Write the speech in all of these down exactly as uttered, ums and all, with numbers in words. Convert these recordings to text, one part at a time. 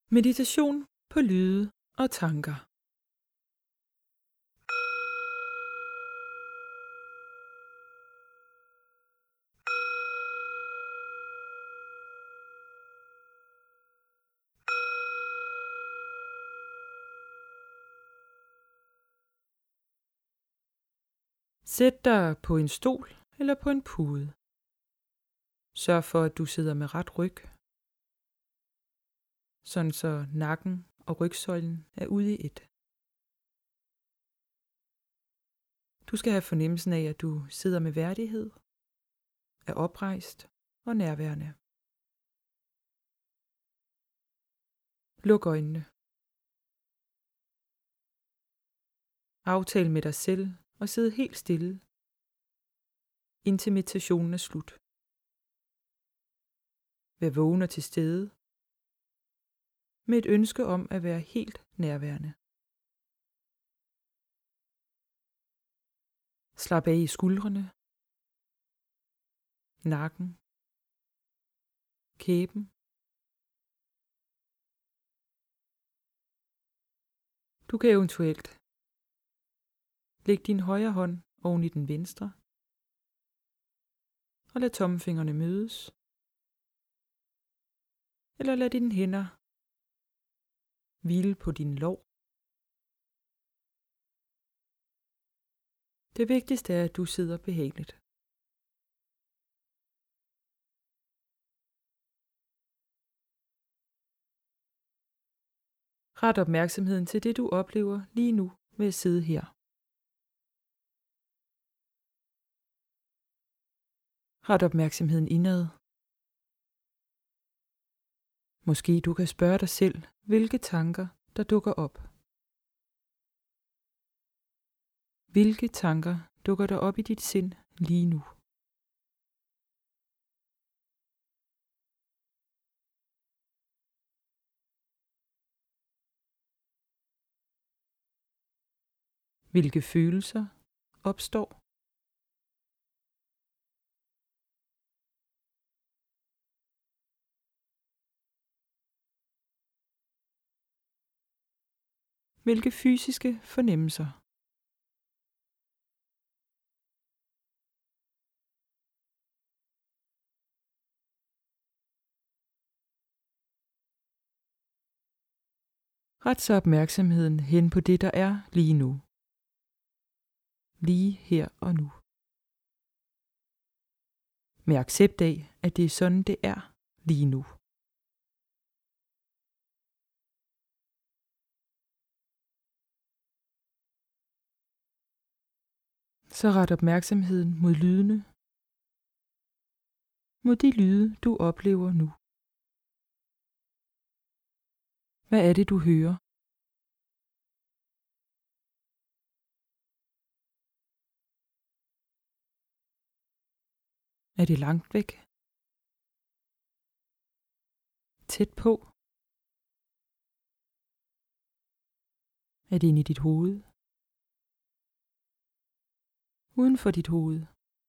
Meditation på lyde og tanker. Sæt dig på en stol eller på en pude. Sørg for, at du sidder med ret ryg, sådan så nakken og rygsøjlen er ude i et. Du skal have fornemmelsen af, at du sidder med værdighed, er oprejst og nærværende. Luk øjnene. Aftal med dig selv og sid helt stille, indtil meditationen er slut. Vær vågen og til stede, med et ønske om at være helt nærværende. Slap af i skuldrene, nakken, kæben. Du kan eventuelt lægge din højre hånd oven i den venstre, og lad tommelfingrene mødes, eller lad dine hænder hvile på din lår. Det vigtigste er, at du sidder behageligt. Ret opmærksomheden til det, du oplever lige nu ved at sidde her. Ret opmærksomheden indad. Måske du kan spørge dig selv, hvilke tanker der dukker op. Hvilke tanker dukker der op i dit sind lige nu? Hvilke følelser opstår? Hvilke fysiske fornemmelser? Ret så opmærksomheden hen på det, der er lige nu. Lige her og nu. Med accept af, at det er sådan, det er lige nu. Så ret opmærksomheden mod lydene. Mod de lyde, du oplever nu. Hvad er det, du hører? Er det langt væk? Tæt på? Er det inde i dit hoved? Uden for dit hoved?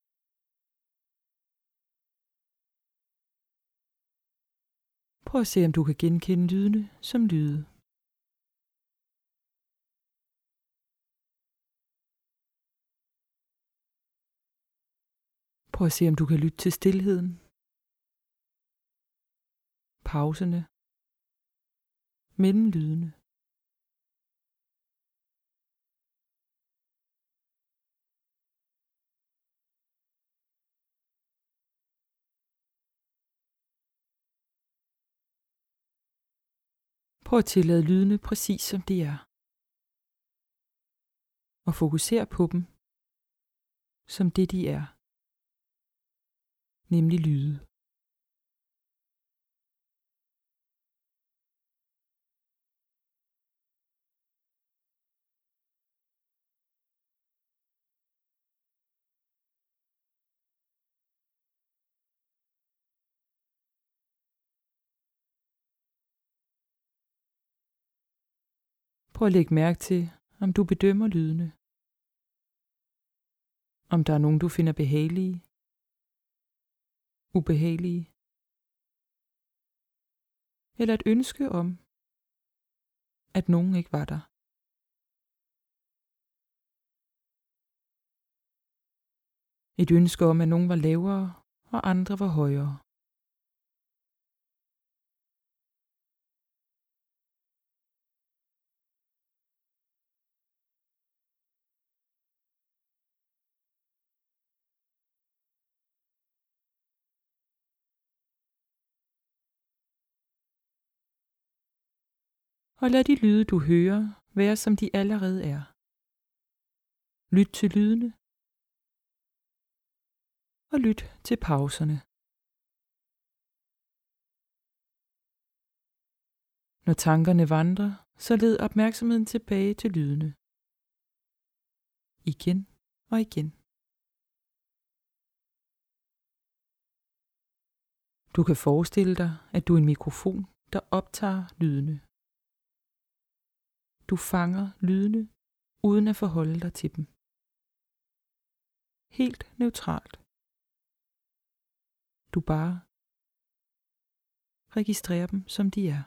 Prøv at se, om du kan genkende lydene som lyde. Prøv at se, om du kan lytte til stilheden, pauserne mellem lydene. Prøv at tillade lydene præcis som de er, og fokuser på dem som det de er, nemlig lyde. Prøv at lægge mærke til, om du bedømmer lydene. Om der er nogen, du finder behagelige, ubehagelige, eller et ønske om at nogen ikke var der. Et ønske om, at nogen var lavere, og andre var højere. Og lad de lyde, du hører, være som de allerede er. Lyt til lydene, og lyt til pauserne. Når tankerne vandrer, så led opmærksomheden tilbage til lydene. Igen og igen. Du kan forestille dig, at du er en mikrofon, der optager lydene. Du fanger lydene, uden at forholde dig til dem. Helt neutralt. Du bare registrerer dem, som de er.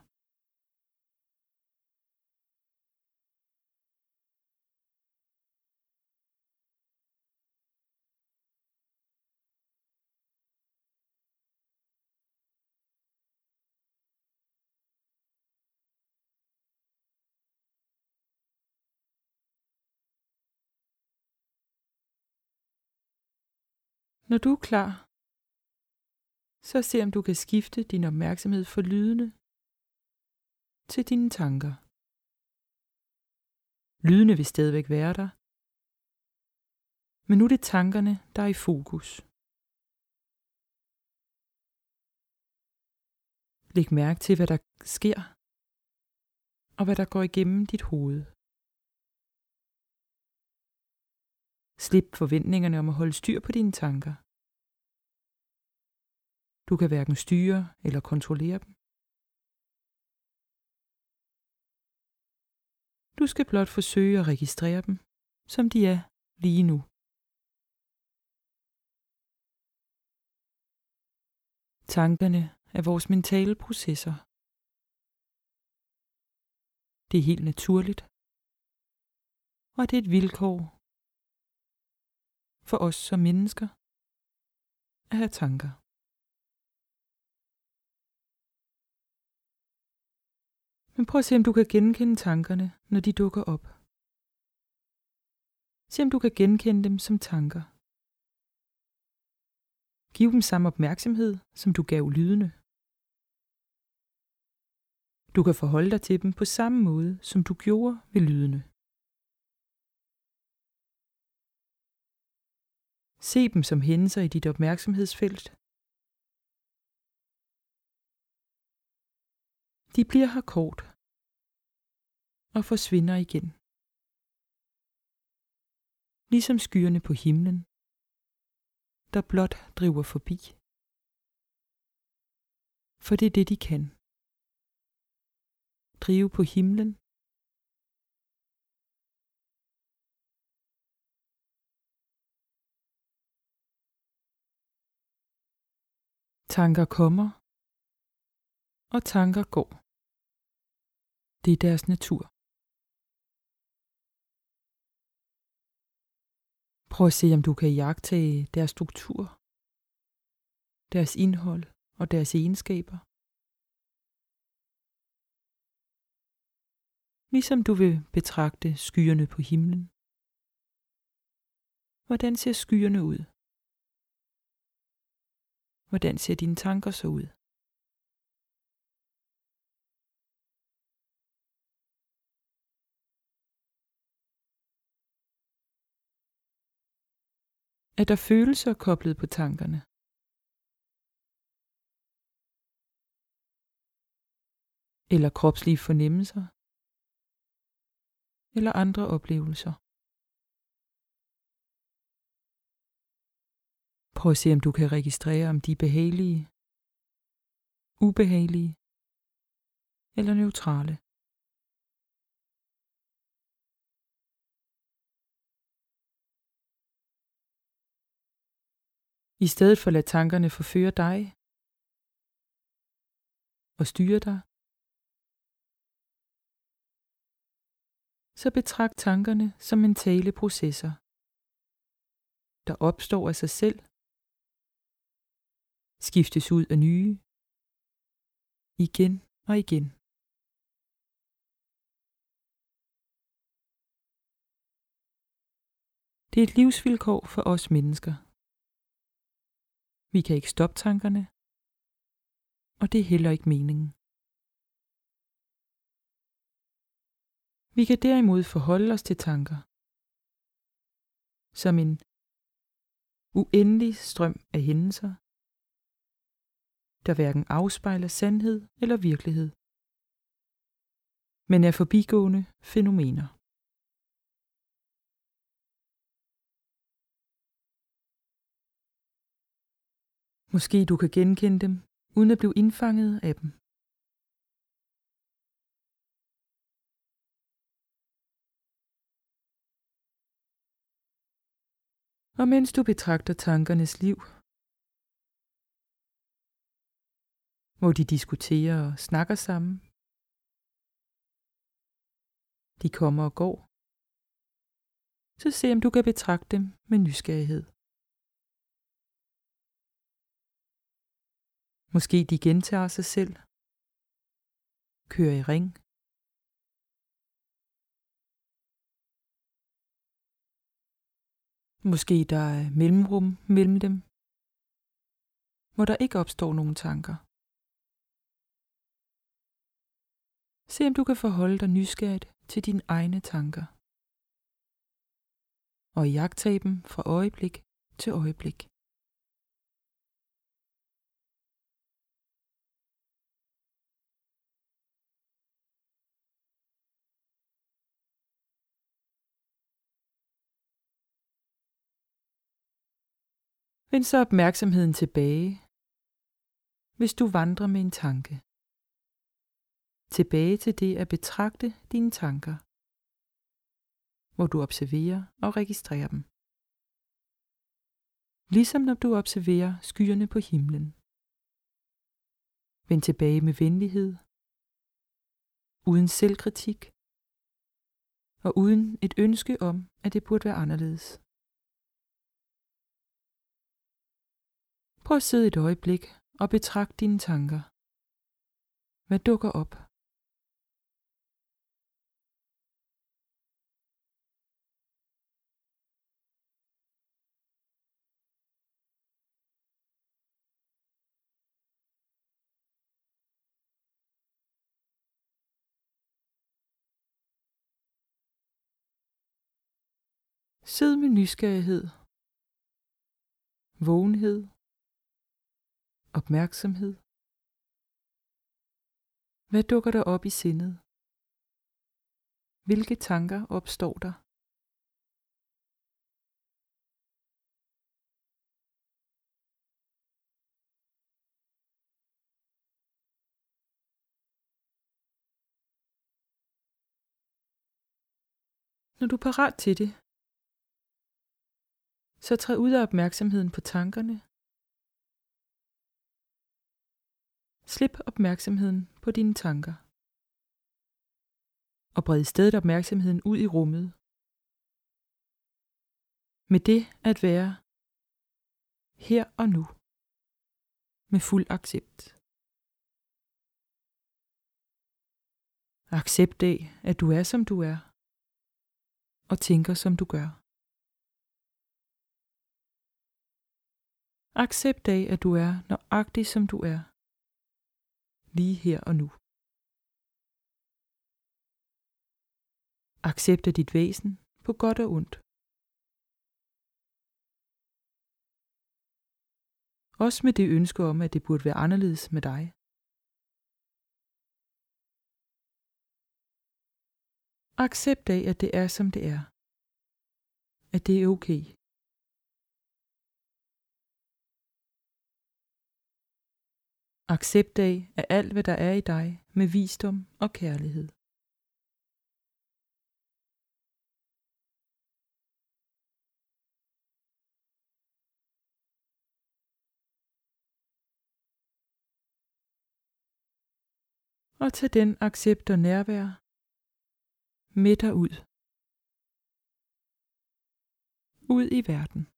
Når du er klar, så se om du kan skifte din opmærksomhed fra lydene til dine tanker. Lydene vil stadigvæk være der, men nu er det tankerne, der er i fokus. Læg mærke til, hvad der sker, og hvad der går igennem dit hoved. Slip forventningerne om at holde styr på dine tanker. Du kan hverken styre eller kontrollere dem. Du skal blot forsøge at registrere dem, som de er lige nu. Tankerne er vores mentale processer. Det er helt naturligt, og det er et vilkår for os som mennesker at have tanker. Men prøv at se, om du kan genkende tankerne, når de dukker op. Se, om du kan genkende dem som tanker. Giv dem samme opmærksomhed, som du gav lydene. Du kan forholde dig til dem på samme måde, som du gjorde ved lydene. Se dem som hændelser i dit opmærksomhedsfelt. De bliver her kort og forsvinder igen. Ligesom skyerne på himlen, der blot driver forbi. For det er det, de kan. Drive på himlen. Tanker kommer, og tanker går. Det er deres natur. Prøv at se, om du kan iagttage deres struktur, deres indhold og deres egenskaber. Ligesom du vil betragte skyerne på himlen. Hvordan ser skyerne ud? Hvordan ser dine tanker så ud? Er der følelser koblet på tankerne? Eller kropslige fornemmelser? Eller andre oplevelser? Prøv at se, om du kan registrere, om de er behagelige, ubehagelige eller neutrale. I stedet for at lade tankerne forføre dig og styre dig, så betragt tankerne som mentale processer, der opstår af sig selv, skiftes ud af nye, igen og igen. Det er et livsvilkår for os mennesker. Vi kan ikke stoppe tankerne, og det er heller ikke meningen. Vi kan derimod forholde os til tanker som en uendelig strøm af hændelser, der hverken afspejler sandhed eller virkelighed, men er forbigående fænomener. Måske du kan genkende dem, uden at blive indfanget af dem. Og mens du betragter tankernes liv, hvor de diskuterer og snakker sammen, de kommer og går, så se om du kan betragte dem med nysgerrighed. Måske de gentager sig selv, kører i ring, måske der er mellemrum mellem dem, hvor der ikke opstår nogen tanker. Se om du kan forholde dig nysgerrigt til dine egne tanker, og iagttage dem fra øjeblik til øjeblik. Vend så opmærksomheden tilbage, hvis du vandrer med en tanke. Tilbage til det at betragte dine tanker, hvor du observerer og registrerer dem. Ligesom når du observerer skyerne på himlen. Vend tilbage med venlighed, uden selvkritik og uden et ønske om, at det burde være anderledes. Prøv at sidde et øjeblik og betragt dine tanker. Hvad dukker op? Sid med nysgerrighed, vågenhed, opmærksomhed. Hvad dukker der op i sindet? Hvilke tanker opstår der? Når du er parat til det, så træd ud af opmærksomheden på tankerne. Slip opmærksomheden på dine tanker. Og bred i stedet opmærksomheden ud i rummet. Med det at være her og nu. Med fuld accept. Accept af, at du er som du er. Og tænker som du gør. Accept af, at du er nøjagtig som du er. Lige her og nu. Accept af dit væsen på godt og ondt. Også med det ønske om, at det burde være anderledes med dig. Accept af, at det er som det er. At det er okay. Accept af, at alt hvad der er i dig med visdom og kærlighed. Og tag den accept og nærvær med dig ud ud i verden.